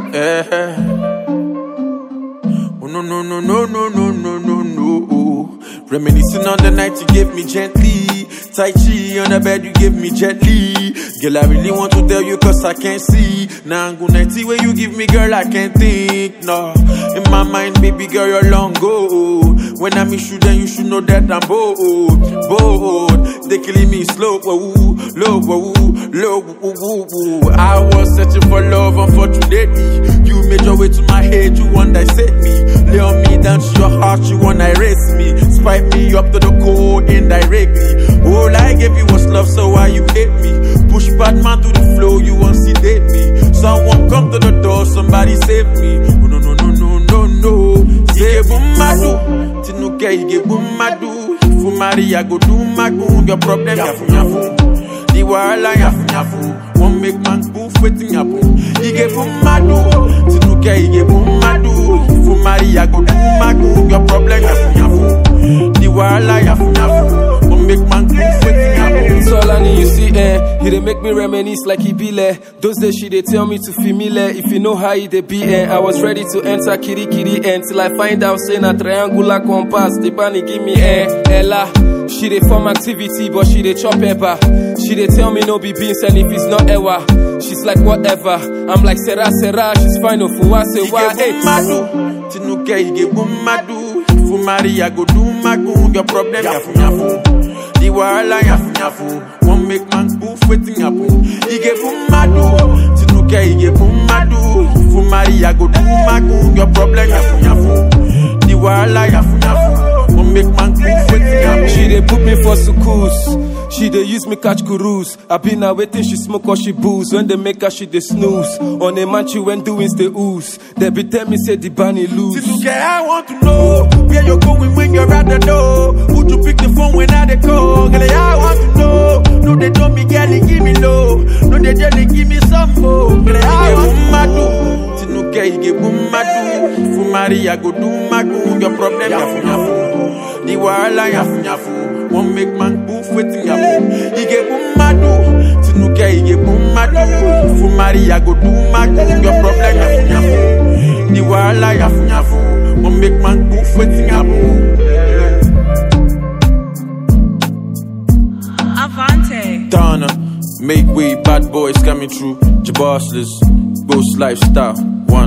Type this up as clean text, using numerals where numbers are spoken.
Oh no no no no no no no no no. Reminiscing on the night you gave me gently. Tai Chi on the bed you gave me gently. Girl, I really want to tell you cause I can't see. Now I'm gonna see where you give me, girl, I can't think. No, in my mind, baby girl, you're long go. When I miss you, then you should know that I'm bold. They killing me slow, low, low. I was searching for love, unfortunately. You made your way to my head, you want to dissect me. Lay on me down to your heart, you want to erase me. Spike me up to the core indirectly. All I gave you was love, so why you hate me? Push bad man to the floor, you want to sedate me. Someone come to the door, somebody save me. Oh, no, no, no, no, no, no. Say boom, Tinuke, you get boom, madu. For Maria, go do my goon. Your problem, yafu, yafu. The wahala, yafu, yafu. Won't make man poof, waiting, yafu. You get boom, madu. Tinuke, you get boom, madu. For Maria, go do my goon. Your problem, yafu, yafu. The wahala, yafu, yafu. Won't make man poof, waiting, yafu. It's all I need, you see, he dey make me reminisce like he be there. Those days she dey tell me to familiar. If you know how he dey be, I was ready to enter kitty till I find out saying a triangular compass. The bunny give me Ella. She dey form activity, but she dey chop pepper. She dey tell me no be beans, and if it's not ever, she's like whatever. I'm like Sarah, she's fine of who I say why. Madu, Tinuke, you get boom madu. For Maria, go do my goon. Your problem, yafu yafu. The wahala, yafu yafu. Won't make man poof, waiting yafu. You get boom madu. Tinuke, you get boom madu. For Maria, go do my goon. Your problem, yafu yafu. The wahala, yafu yafu. Won't make man poof, waiting yafu. She dey put me for sukus. She dey use me catch gurus. I been now waiting, she smoke or she booze. When they make her, she dey snooze. On a man, she when doings the ooze. They be tell me say the bunny lose. Tinuke, I want to know where you're going when you're at the door. Would you pick the phone when I dey call? Girl, I want to know. No, they don't me, girl, give me low. No, they just give me some more. Girl, I want to madu. Tinuke, you get boom madu. For Maria, go do my goon. Your problem, yafu yafu. The wahala, yafu yafu. Won't make man poof, waiting yafu. You get boom madu. Tinuke, you get boom madu. For Maria, go do my goon. Your problem, yafu yafu. The wahala, yafu yafu. Won't make man poof, waiting yafu. Avante. Donna, make way, bad boys coming through. Jabossless, ghost lifestyle.